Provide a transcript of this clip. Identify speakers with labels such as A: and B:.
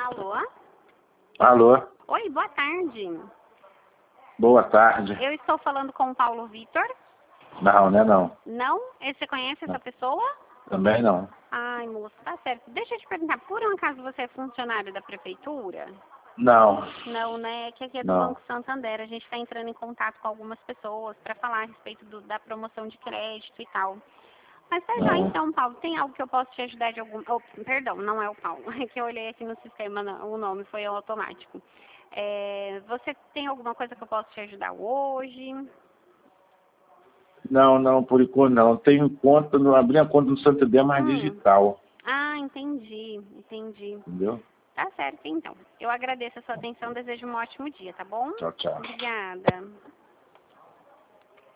A: Alô?
B: Alô?
A: Oi, boa tarde.
B: Boa tarde.
A: Eu estou falando com o Paulo Vitor.
B: Não, né não.
A: Não? Você conhece essa pessoa?
B: Também não.
A: Ai, moço, tá certo. Deixa eu te perguntar, por um acaso você é funcionário da prefeitura?
B: Não.
A: Não, né? Que aqui é do
B: Não.
A: Banco Santander. A gente está entrando em contato com algumas pessoas para falar a respeito da promoção de crédito e tal. Mas tá já,
B: Não.
A: então, Paulo, tem algo que eu posso te ajudar de algum... Oh, perdão, não é o Paulo. É que eu olhei aqui no sistema, o nome foi automático. Você tem alguma coisa que eu posso te ajudar hoje?
B: Não, não, por enquanto não. Tenho conta, abri a conta no Santander, mas digital.
A: Ah, entendi.
B: Entendeu?
A: Tá certo, então. Eu agradeço a sua atenção, desejo um ótimo dia, tá bom?
B: Tchau, tchau.
A: Obrigada.